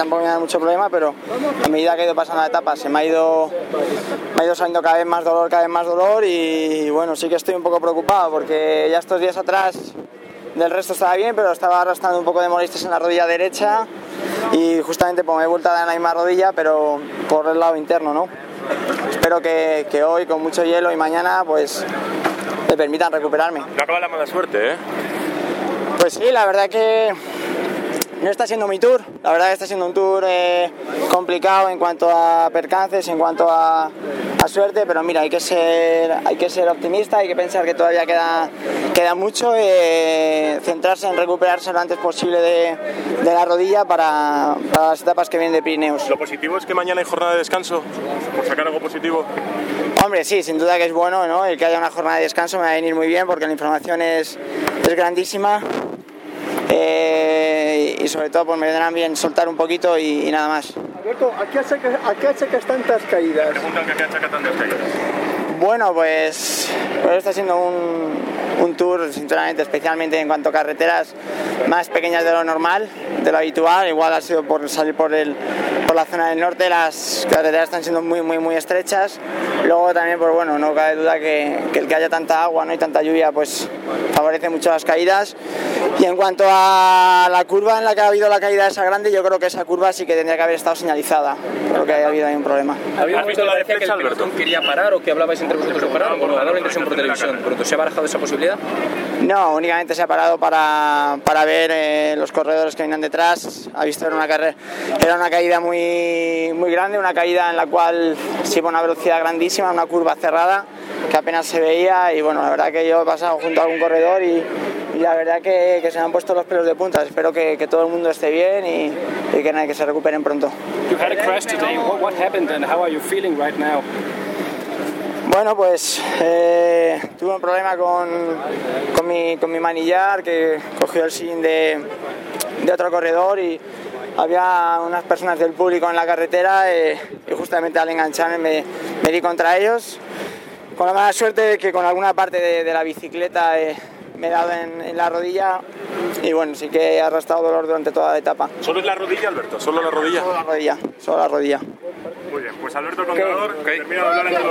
tampoco me da mucho problema, pero a medida que he ido pasando la etapa me ha ido saliendo cada vez más dolor y bueno, sí que estoy un poco preocupado porque ya estos días atrás del resto estaba bien, pero estaba arrastrando un poco de molestias en la rodilla derecha y justamente pues me he vuelto a dar en la misma rodilla, pero por el lado interno, ¿no? Espero que hoy con mucho hielo y mañana pues me permitan recuperarme. No acaba la mala suerte, ¿eh? Pues sí, la verdad que no está siendo mi tour, la verdad que está siendo un tour complicado en cuanto a percances, en cuanto a suerte, pero mira, hay que ser optimista, hay que pensar que todavía queda mucho, centrarse en recuperarse lo antes posible de la rodilla para las etapas que vienen de Pirineos. ¿Lo positivo es que mañana hay jornada de descanso? ¿Por sacar algo positivo? Hombre, sí, sin duda que es bueno, ¿no? El que haya una jornada de descanso me va a venir muy bien porque la información es grandísima. Y sobre todo pues me vendrán bien soltar un poquito y nada más. Alberto, ¿a qué achacas tantas caídas? Preguntan que a qué achaca tantas caídas. Bueno, pues está siendo un tour, sinceramente, especialmente en cuanto a carreteras más pequeñas de lo normal, de lo habitual. Igual ha sido por salir por la zona del norte, las carreteras están siendo muy estrechas. Luego también, pues bueno, no cabe duda que el que haya tanta agua, ¿no?, y tanta lluvia, pues favorece mucho las caídas. Y en cuanto a la curva en la que ha habido la caída esa grande, yo creo que esa curva sí que tendría que haber estado señalizada. Creo que ha habido ahí un problema. ¿Había un momento que parecía que el pelotón quería parar o que hablabais entre vosotros de parar? Bueno, ha dado la impresión por televisión. ¿Pronto se ha barajado esa posibilidad? No, únicamente se ha parado para ver los corredores que venían detrás. Ha visto era una caída muy grande, una caída en la cual se iba a una velocidad grandísima, una curva cerrada que apenas se veía y bueno, la verdad que yo he pasado junto a algún corredor y la verdad que se me han puesto los pelos de punta. Espero que todo el mundo esté bien y que se recuperen pronto. You had a crash today. What happened and how are you feeling right now? Bueno, pues tuve un problema con mi manillar que cogió el sillín de otro corredor y había unas personas del público en la carretera y justamente al engancharme me di contra ellos. Con la mala suerte de que con alguna parte de la bicicleta me he dado en la rodilla y bueno, sí que he arrastrado dolor durante toda la etapa. ¿Solo es la rodilla, Alberto? ¿Solo la rodilla? Solo la rodilla. Muy bien, pues Alberto Contador, termina de hablar en